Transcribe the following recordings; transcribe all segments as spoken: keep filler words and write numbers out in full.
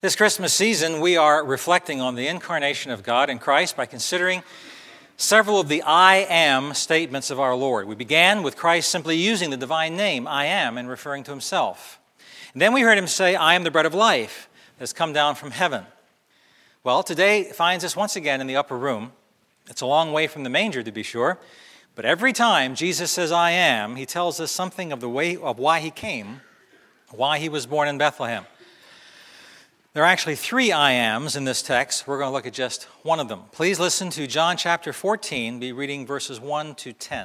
This Christmas season, we are reflecting on the incarnation of God in Christ by considering several of the I am statements of our Lord. We began with Christ simply using the divine name, I am, and referring to himself. And then we heard him say, I am the bread of life that has come down from heaven. Well, today finds us once again in the upper room. It's a long way from the manger, to be sure, but every time Jesus says, I am, he tells us something of the way of why he came, why he was born in Bethlehem. There are actually three I ams in this text. We're going to look at just one of them. Please listen to John chapter fourteen, be reading verses one to ten.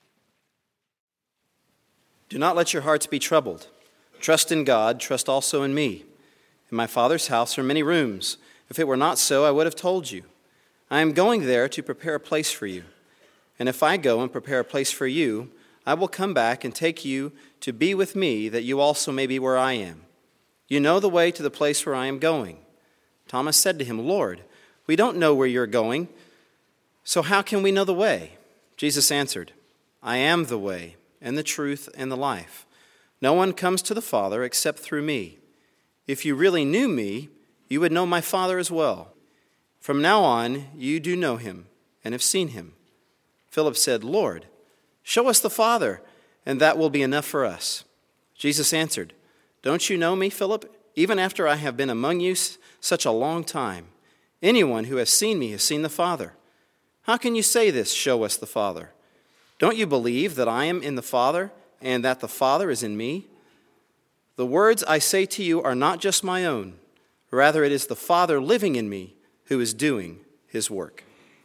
Do not let your hearts be troubled. Trust in God, trust also in me. In my Father's house are many rooms. If it were not so, I would have told you. I am going there to prepare a place for you. And if I go and prepare a place for you, I will come back and take you to be with me, that you also may be where I am. You know the way to the place where I am going. Thomas said to him, Lord, we don't know where you're going, so how can we know the way? Jesus answered, I am the way and the truth and the life. No one comes to the Father except through me. If you really knew me, you would know my Father as well. From now on, you do know him and have seen him. Philip said, Lord, show us the Father, and that will be enough for us. Jesus answered, Don't you know me, Philip, even after I have been among you such a long time? Anyone who has seen me has seen the Father. How can you say this, show us the Father? Don't you believe that I am in the Father and that the Father is in me? The words I say to you are not just my own. Rather, it is the Father living in me who is doing his work.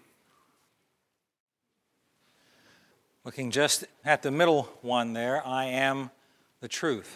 Looking just at the middle one there, I am the truth.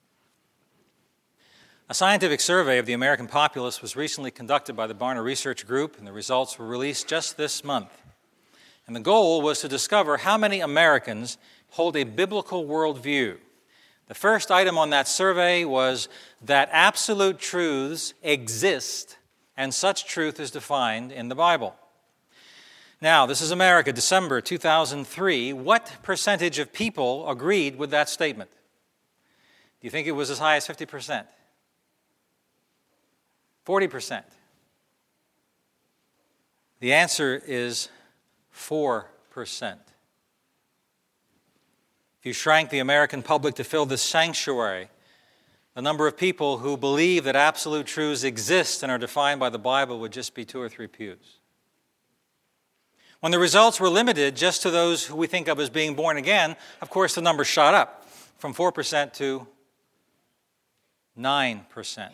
A scientific survey of the American populace was recently conducted by the Barna Research Group, and the results were released just this month. And the goal was to discover how many Americans hold a biblical worldview. The first item on that survey was that absolute truths exist, and such truth is defined in the Bible. Now, this is America, December two thousand three. What percentage of people agreed with that statement? Do you think it was as high as fifty percent? forty percent. The answer is four percent. If you shrank the American public to fill this sanctuary, the number of people who believe that absolute truths exist and are defined by the Bible would just be two or three pews. When the results were limited just to those who we think of as being born again, of course the number shot up from four percent to nine percent.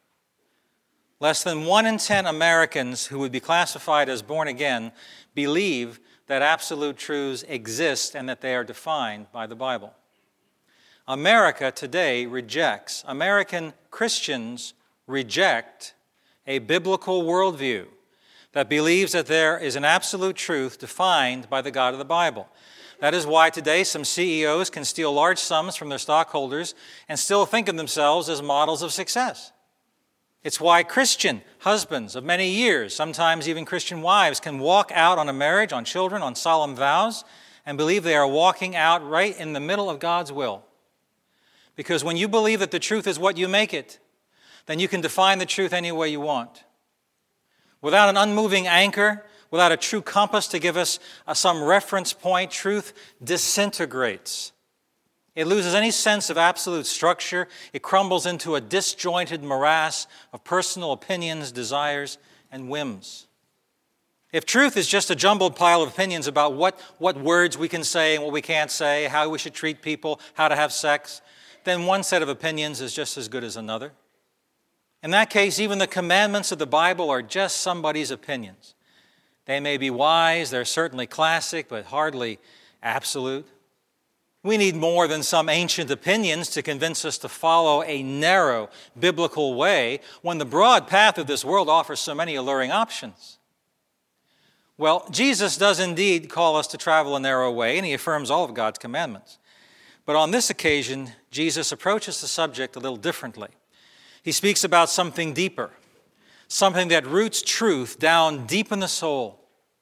Less than one in ten Americans who would be classified as born again believe that absolute truths exist and that they are defined by the Bible. America today rejects, American Christians reject a biblical worldview that believes that there is an absolute truth defined by the God of the Bible. That is why today some C E Os can steal large sums from their stockholders and still think of themselves as models of success. It's why Christian husbands of many years, sometimes even Christian wives, can walk out on a marriage, on children, on solemn vows, and believe they are walking out right in the middle of God's will. Because when you believe that the truth is what you make it, then you can define the truth any way you want. Without an unmoving anchor, without a true compass to give us uh, some reference point, truth disintegrates. It loses any sense of absolute structure. It crumbles into a disjointed morass of personal opinions, desires, and whims. If truth is just a jumbled pile of opinions about what, what words we can say and what we can't say, how we should treat people, how to have sex, then one set of opinions is just as good as another. In that case, even the commandments of the Bible are just somebody's opinions. They may be wise, they're certainly classic, but hardly absolute. We need more than some ancient opinions to convince us to follow a narrow biblical way when the broad path of this world offers so many alluring options. Well, Jesus does indeed call us to travel a narrow way, and he affirms all of God's commandments. But on this occasion, Jesus approaches the subject a little differently. He speaks about something deeper, something that roots truth down deep in the soul.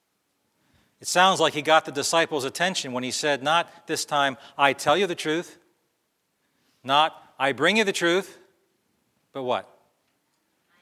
It sounds like he got the disciples' attention when he said, not this time, I tell you the truth, not I bring you the truth, but what?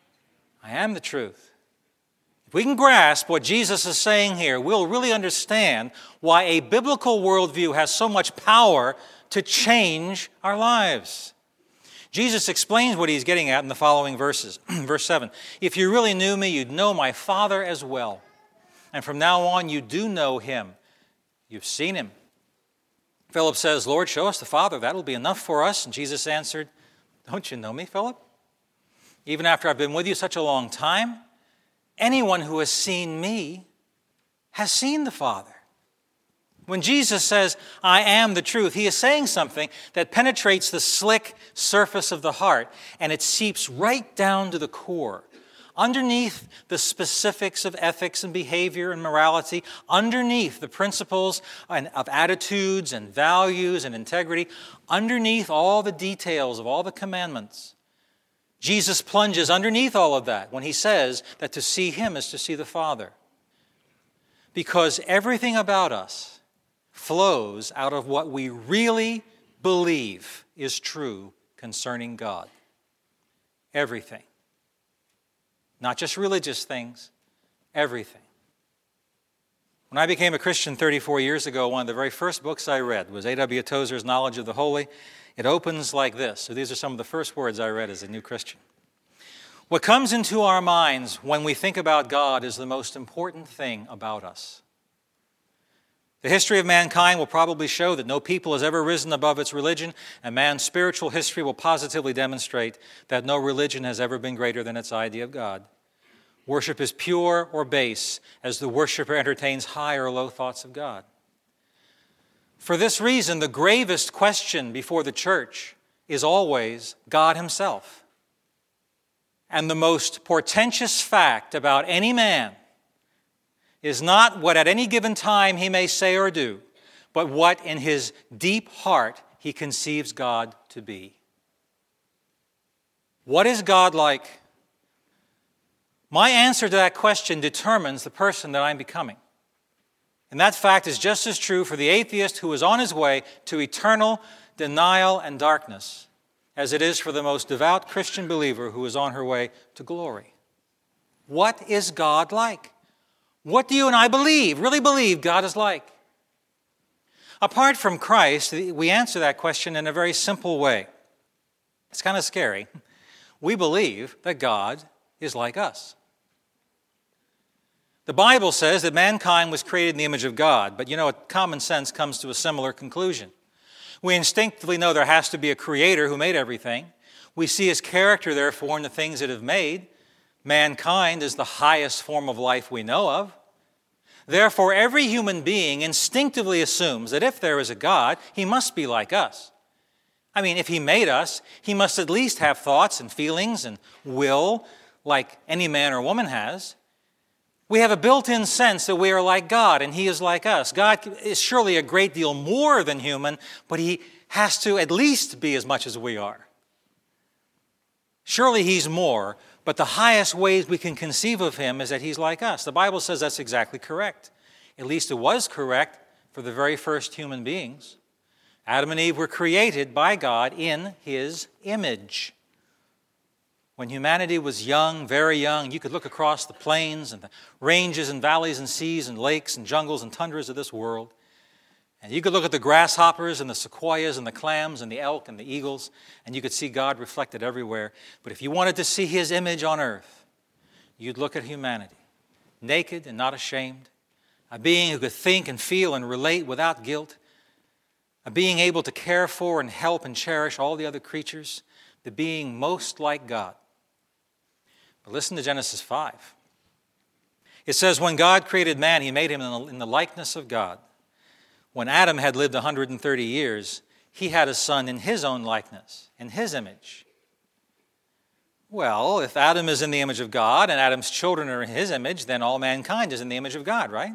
I am the truth. If we can grasp what Jesus is saying here, we'll really understand why a biblical worldview has so much power to change our lives. Jesus explains what he's getting at in the following verses. Verse seven, if you really knew me, you'd know my Father as well. And from now on, you do know him. You've seen him. Philip says, Lord, show us the Father. That'll be enough for us. And Jesus answered, don't you know me, Philip? Even after I've been with you such a long time, anyone who has seen me has seen the Father. When Jesus says, I am the truth, he is saying something that penetrates the slick surface of the heart, and it seeps right down to the core. Underneath the specifics of ethics and behavior and morality, underneath the principles of attitudes and values and integrity, underneath all the details of all the commandments, Jesus plunges underneath all of that when he says that to see him is to see the Father. Because everything about us flows out of what we really believe is true concerning God. Everything. Not just religious things, everything. When I became a Christian thirty-four years ago, one of the very first books I read was A W Tozer's Knowledge of the Holy. It opens like this. So these are some of the first words I read as a new Christian. What comes into our minds when we think about God is the most important thing about us. The history of mankind will probably show that no people has ever risen above its religion, and man's spiritual history will positively demonstrate that no religion has ever been greater than its idea of God. Worship is pure or base as the worshiper entertains high or low thoughts of God. For this reason, the gravest question before the church is always God himself. And the most portentous fact about any man is not what at any given time he may say or do, but what in his deep heart he conceives God to be. What is God like? My answer to that question determines the person that I'm becoming. And that fact is just as true for the atheist who is on his way to eternal denial and darkness as it is for the most devout Christian believer who is on her way to glory. What is God like? What do you and I believe, really believe God is like? Apart from Christ, we answer that question in a very simple way. It's kind of scary. We believe that God is like us. The Bible says that mankind was created in the image of God, but you know, common sense comes to a similar conclusion. We instinctively know there has to be a creator who made everything. We see his character, therefore, in the things that have made. Mankind is the highest form of life we know of. Therefore, every human being instinctively assumes that if there is a God, he must be like us. I mean, if he made us, he must at least have thoughts and feelings and will like any man or woman has. We have a built-in sense that we are like God and he is like us. God is surely a great deal more than human, but he has to at least be as much as we are. Surely he's more, but the highest ways we can conceive of him is that he's like us. The Bible says that's exactly correct. At least it was correct for the very first human beings. Adam and Eve were created by God in his image. When humanity was young, very young, you could look across the plains and the ranges and valleys and seas and lakes and jungles and tundras of this world. And you could look at the grasshoppers and the sequoias and the clams and the elk and the eagles, and you could see God reflected everywhere. But if you wanted to see his image on earth, you'd look at humanity, naked and not ashamed, a being who could think and feel and relate without guilt, a being able to care for and help and cherish all the other creatures, the being most like God. But listen to Genesis five. It says, when God created man, he made him in the likeness of God. When Adam had lived one hundred thirty years, he had a son in his own likeness, in his image. Well, if Adam is in the image of God and Adam's children are in his image, then all mankind is in the image of God, right?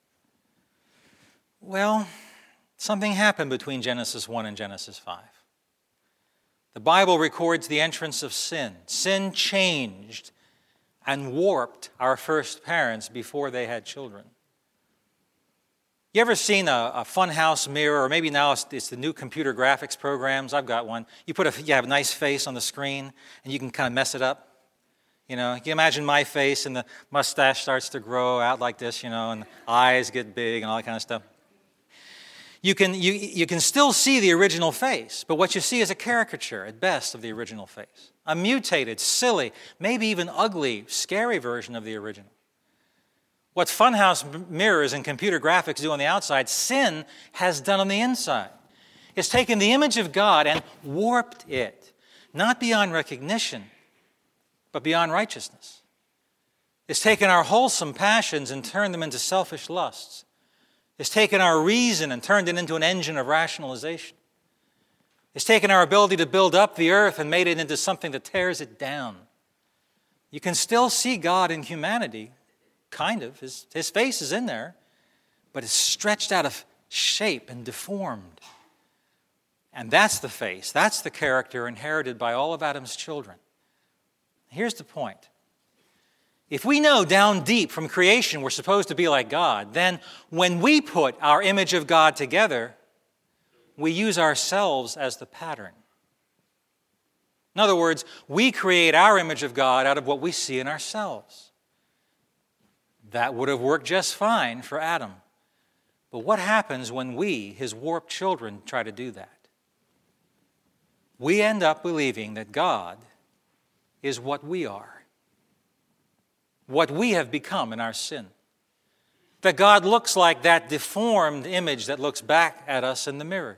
Well, something happened between Genesis one and Genesis five. The Bible records the entrance of sin. Sin changed and warped our first parents before they had children. You ever seen a, a funhouse mirror, or maybe now it's, it's the new computer graphics programs? I've got one. You put a, you have a nice face on the screen, and you can kind of mess it up. You know, you imagine my face and the mustache starts to grow out like this, you know, and the eyes get big and all that kind of stuff. You can, you, you can still see the original face, but what you see is a caricature at best of the original face. A mutated, silly, maybe even ugly, scary version of the original. What funhouse mirrors and computer graphics do on the outside, sin has done on the inside. It's taken the image of God and warped it, not beyond recognition, but beyond righteousness. It's taken our wholesome passions and turned them into selfish lusts. It's taken our reason and turned it into an engine of rationalization. It's taken our ability to build up the earth and made it into something that tears it down. You can still see God in humanity, kind of. His, his face is in there, but it's stretched out of shape and deformed. And that's the face, that's the character inherited by all of Adam's children. Here's the point. If we know down deep from creation we're supposed to be like God, then when we put our image of God together, we use ourselves as the pattern. In other words, we create our image of God out of what we see in ourselves. That would have worked just fine for Adam. But what happens when we, his warped children, try to do that? We end up believing that God is what we are, what we have become in our sin. That God looks like that deformed image that looks back at us in the mirror.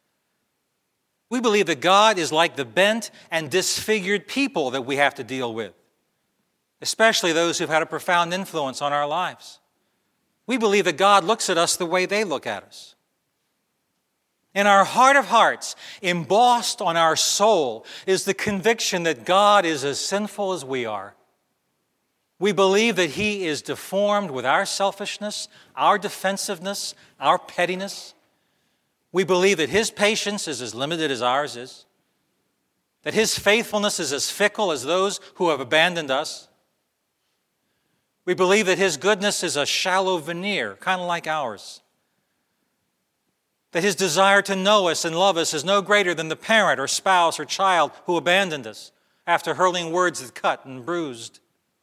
We believe that God is like the bent and disfigured people that we have to deal with, especially those who've had a profound influence on our lives. We believe that God looks at us the way they look at us. In our heart of hearts, embossed on our soul, is the conviction that God is as sinful as we are. We believe that He is deformed with our selfishness, our defensiveness, our pettiness. We believe that His patience is as limited as ours is, that His faithfulness is as fickle as those who have abandoned us. We believe that His goodness is a shallow veneer, kind of like ours. That His desire to know us and love us is no greater than the parent or spouse or child who abandoned us after hurling words that cut and bruised.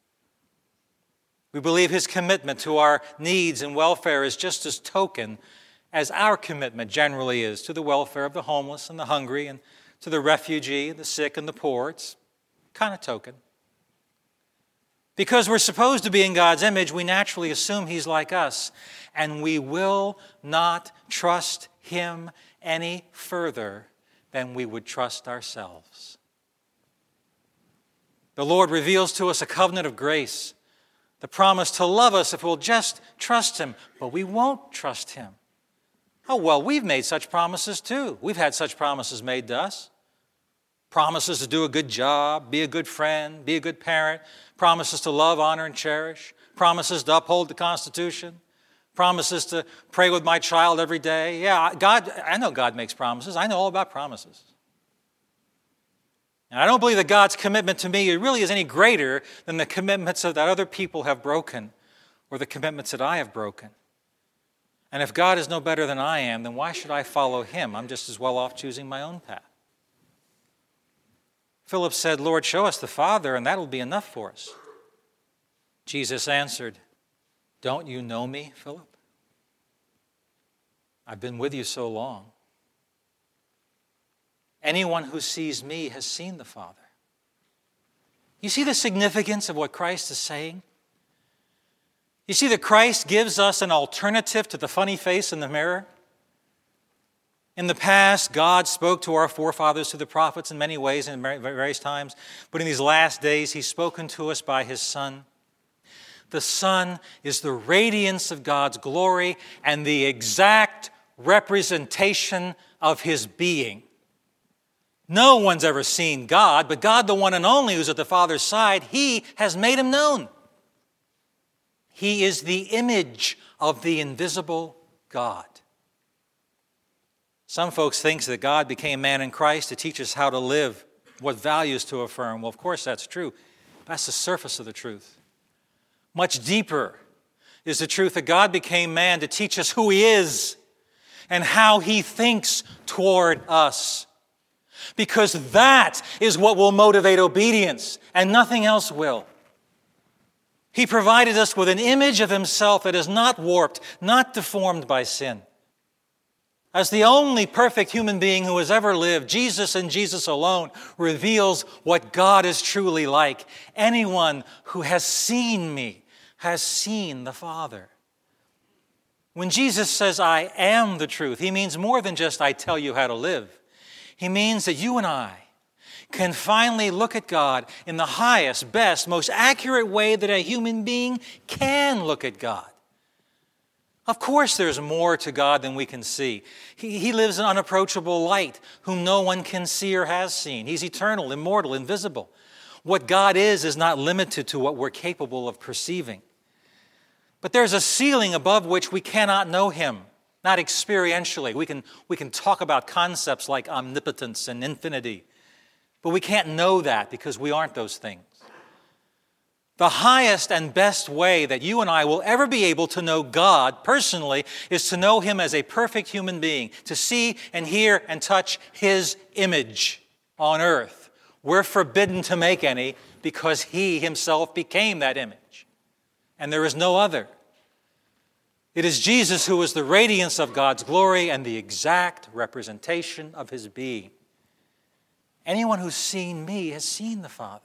We believe His commitment to our needs and welfare is just as token as our commitment generally is to the welfare of the homeless and the hungry and to the refugee, the sick and the poor. It's kind of token. Because we're supposed to be in God's image, we naturally assume He's like us, and we will not trust Him any further than we would trust ourselves. The Lord reveals to us a covenant of grace, the promise to love us if we'll just trust Him, but we won't trust Him. Oh, well, we've made such promises too. We've had such promises made to us. Promises to do a good job, be a good friend, be a good parent, promises to love, honor, and cherish, promises to uphold the Constitution, promises to pray with my child every day. Yeah, God, I know God makes promises. I know all about promises. And I don't believe that God's commitment to me really is any greater than the commitments that other people have broken or the commitments that I have broken. And if God is no better than I am, then why should I follow Him? I'm just as well off choosing my own path. Philip said, Lord, show us the Father, and that'll be enough for us. Jesus answered, don't you know me, Philip? I've been with you so long. Anyone who sees me has seen the Father. You see the significance of what Christ is saying? You see that Christ gives us an alternative to the funny face in the mirror? In the past, God spoke to our forefathers, to the prophets in many ways and in various times. But in these last days, He's spoken to us by His Son. The Son is the radiance of God's glory and the exact representation of His being. No one's ever seen God, but God, the one and only who's at the Father's side, He has made Him known. He is the image of the invisible God. Some folks think that God became man in Christ to teach us how to live, what values to affirm. Well, of course that's true. That's the surface of the truth. Much deeper is the truth that God became man to teach us who He is and how He thinks toward us. because that is what will motivate obedience, and nothing else will. He provided us with an image of himself that is not warped, not deformed by sin. As the only perfect human being who has ever lived, Jesus and Jesus alone reveals what God is truly like. Anyone who has seen me has seen the Father. When Jesus says, I am the truth, he means more than just I tell you how to live. He means that you and I can finally look at God in the highest, best, most accurate way that a human being can look at God. Of course, there's more to God than we can see. He, he lives in unapproachable light, whom no one can see or has seen. He's eternal, immortal, invisible. What God is is not limited to what we're capable of perceiving. But there's a ceiling above which we cannot know him, not experientially. We can, we can talk about concepts like omnipotence and infinity, but we can't know that because we aren't those things. The highest and best way that you and I will ever be able to know God personally is to know him as a perfect human being, to see and hear and touch his image on earth. We're forbidden to make any because he himself became that image, and there is no other. It is Jesus who is the radiance of God's glory and the exact representation of his being. Anyone who's seen me has seen the Father.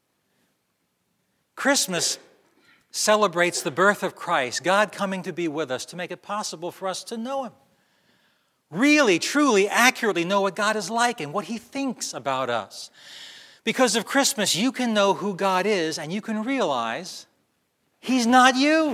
Christmas celebrates the birth of Christ, God coming to be with us to make it possible for us to know him. Really, truly, accurately know what God is like and what he thinks about us. Because of Christmas, you can know who God is and you can realize he's not you.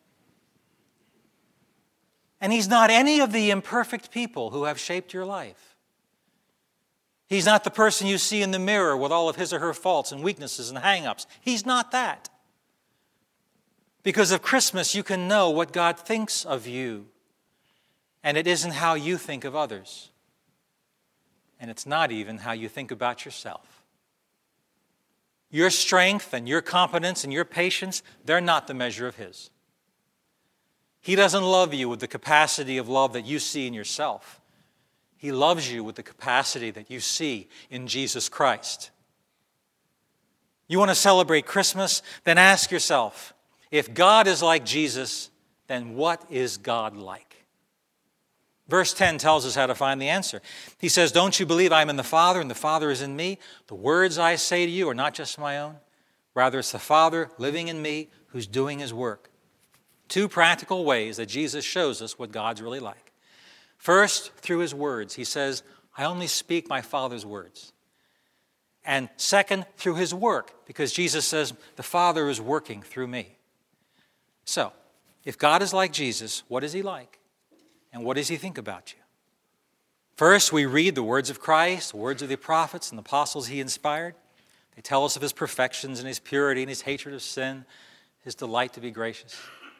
And he's not any of the imperfect people who have shaped your life. He's not the person you see in the mirror with all of his or her faults and weaknesses and hang-ups. He's not that. Because of Christmas, you can know what God thinks of you. And it isn't how you think of others. And it's not even how you think about yourself. Your strength and your competence and your patience, they're not the measure of his. He doesn't love you with the capacity of love that you see in yourself. He loves you with the capacity that you see in Jesus Christ. You want to celebrate Christmas? Then ask yourself, if God is like Jesus, then what is God like? Verse ten tells us how to find the answer. He says, don't you believe I am in the Father and the Father is in me? The words I say to you are not just my own. Rather, it's the Father living in me who's doing his work. Two practical ways that Jesus shows us what God's really like. First, through his words. He says, I only speak my Father's words. And second, through his work, because Jesus says, the Father is working through me. So, if God is like Jesus, what is he like? And what does he think about you? First, we read the words of Christ, the words of the prophets and the apostles he inspired. They tell us of his perfections and his purity and his hatred of sin, his delight to be gracious.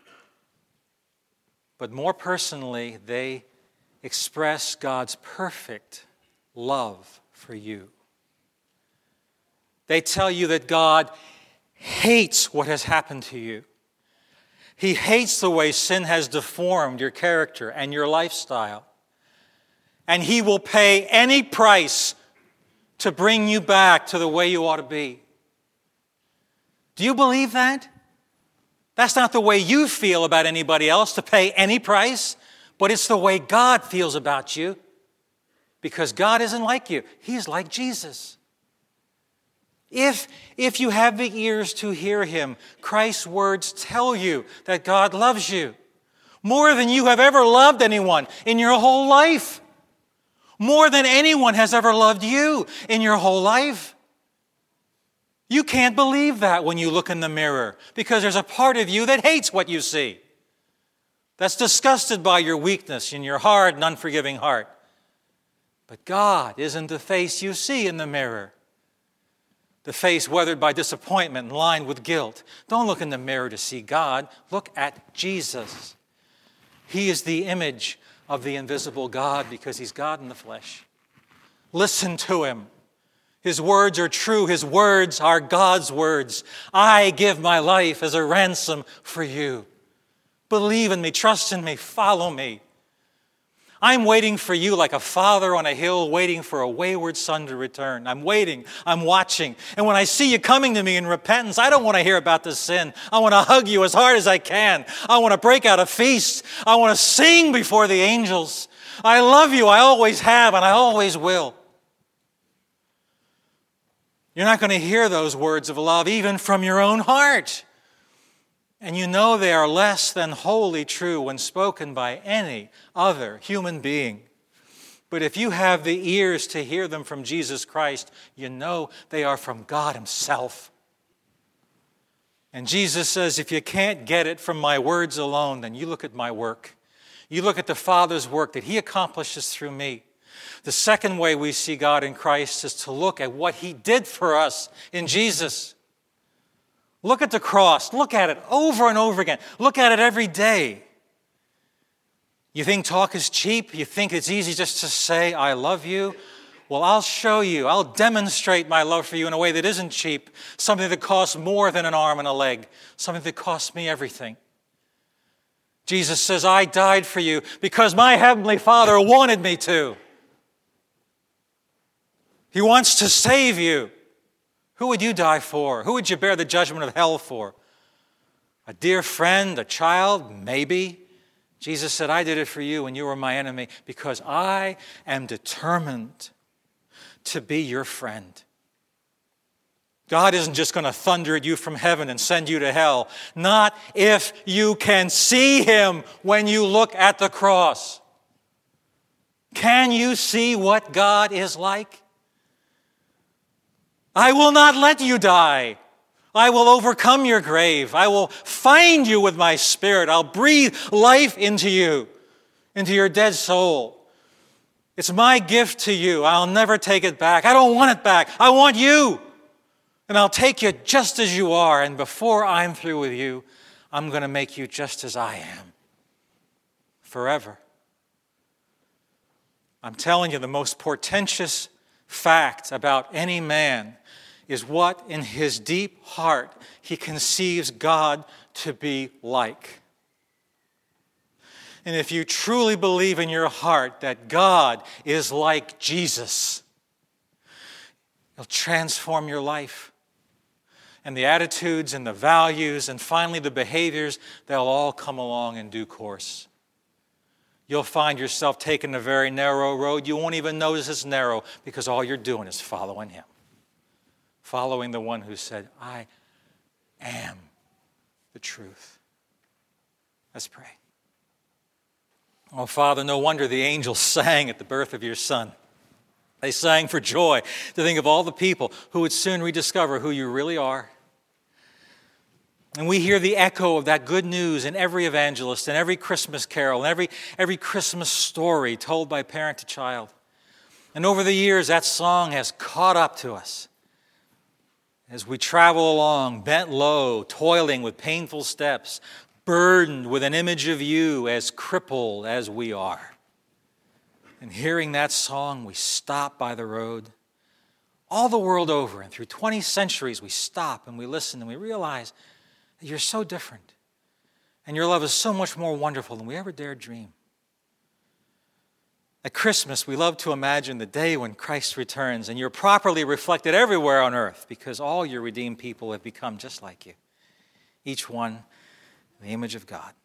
But more personally, they express God's perfect love for you. They tell you that God hates what has happened to you. He hates the way sin has deformed your character and your lifestyle. And he will pay any price to bring you back to the way you ought to be. Do you believe that? That's not the way you feel about anybody else, to pay any price. But it's the way God feels about you, because God isn't like you. He's like Jesus. If, if you have the ears to hear him, Christ's words tell you that God loves you more than you have ever loved anyone in your whole life. More than anyone has ever loved you in your whole life. You can't believe that when you look in the mirror, because there's a part of you that hates what you see. That's disgusted by your weakness in your hard and unforgiving heart. But God isn't the face you see in the mirror. The face weathered by disappointment and lined with guilt. Don't look in the mirror to see God. Look at Jesus. He is the image of the invisible God because he's God in the flesh. Listen to him. His words are true. His words are God's words. I give my life as a ransom for you. Believe in me, trust in me, follow me. I'm waiting for you like a father on a hill waiting for a wayward son to return. I'm waiting. I'm watching. And when I see you coming to me in repentance, I don't want to hear about the sin. I want to hug you as hard as I can. I want to break out a feast. I want to sing before the angels. I love you. I always have, and I always will. You're not going to hear those words of love even from your own heart. And you know they are less than wholly true when spoken by any other human being. But if you have the ears to hear them from Jesus Christ, you know they are from God Himself. And Jesus says, if you can't get it from my words alone, then you look at my work. You look at the Father's work that He accomplishes through me. The second way we see God in Christ is to look at what He did for us in Jesus. Look at the cross. Look at it over and over again. Look at it every day. You think talk is cheap? You think it's easy just to say, I love you? Well, I'll show you. I'll demonstrate my love for you in a way that isn't cheap, something that costs more than an arm and a leg, something that costs me everything. Jesus says, I died for you because my Heavenly Father wanted me to. He wants to save you. Who would you die for? Who would you bear the judgment of hell for? A dear friend, a child, maybe. Jesus said, I did it for you when you were my enemy because I am determined to be your friend. God isn't just going to thunder at you from heaven and send you to hell. Not if you can see Him when you look at the cross. Can you see what God is like? I will not let you die. I will overcome your grave. I will find you with my Spirit. I'll breathe life into you, into your dead soul. It's my gift to you. I'll never take it back. I don't want it back. I want you. And I'll take you just as you are. And before I'm through with you, I'm going to make you just as I am. Forever. I'm telling you, the most portentous fact about any man is what in his deep heart he conceives God to be like. And if you truly believe in your heart that God is like Jesus, it'll transform your life. And the attitudes and the values and finally the behaviors, they'll all come along in due course. You'll find yourself taking a very narrow road. You won't even notice it's narrow because all you're doing is following Him. Following the one who said, I am the truth. Let's pray. Oh, Father, no wonder the angels sang at the birth of your Son. They sang for joy to think of all the people who would soon rediscover who you really are. And we hear the echo of that good news in every evangelist, in every Christmas carol, in every, every Christmas story told by parent to child. And over the years, that song has caught up to us. As we travel along, bent low, toiling with painful steps, burdened with an image of you as crippled as we are. And hearing that song, we stop by the road. All the world over, and through twenty centuries, we stop and we listen and we realize that you're so different. And your love is so much more wonderful than we ever dared dream. At Christmas, we love to imagine the day when Christ returns and you're properly reflected everywhere on earth because all your redeemed people have become just like you, each one in the image of God.